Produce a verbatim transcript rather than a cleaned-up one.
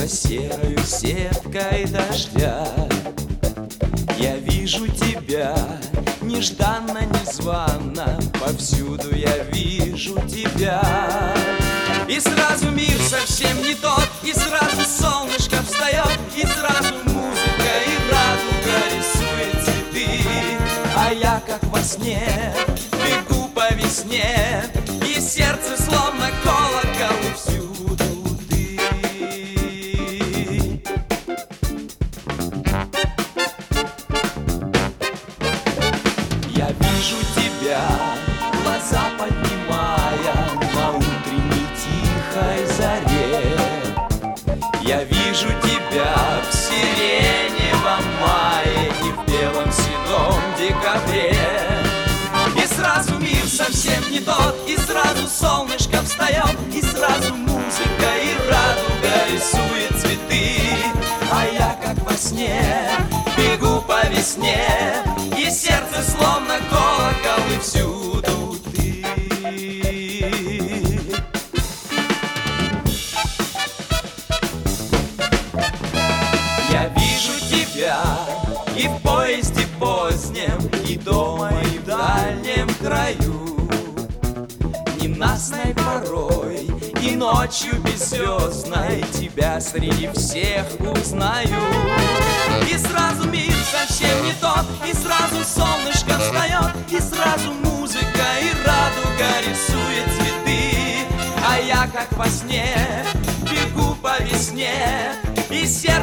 за серою сеткой дождя. Я вижу тебя нежданно, незванно, повсюду я вижу тебя. И сразу мир совсем не тот, и сразу солнышко встает, и сразу музыка и радуга рисует цветы. А я как во сне бегу по весне, и сердце словно колокол, и всюду ты. Я вижу тебя, глаза поднимая на утренней тихой заре. Я вижу тебя в сиреневом мае и в белом седом декабре. И сразу мир совсем не тот, и сразу солнышко встает, и сразу музыка и радуга рисует цветы. А я как во сне бегу по весне, и сердце словно колокол, и всюду ты. Я вижу тебя и в поезде позднем, и дома, и в дальнем краю, ненастной порой и ночью беззвездной тебя среди всех узнаю. И сразу мир совсем не тот, и сразу солнышко встает, и сразу музыка и радуга рисует цветы. А я как во сне бегу по весне, и сердце